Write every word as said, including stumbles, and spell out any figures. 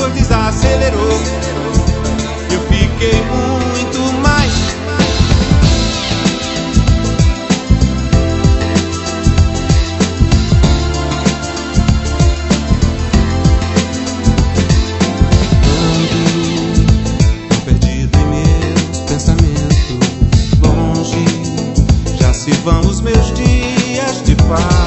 depois desacelerou. Eu fiquei muito mais. Ando perdido em meus pensamentos, longe, já se vão os meus dias de paz.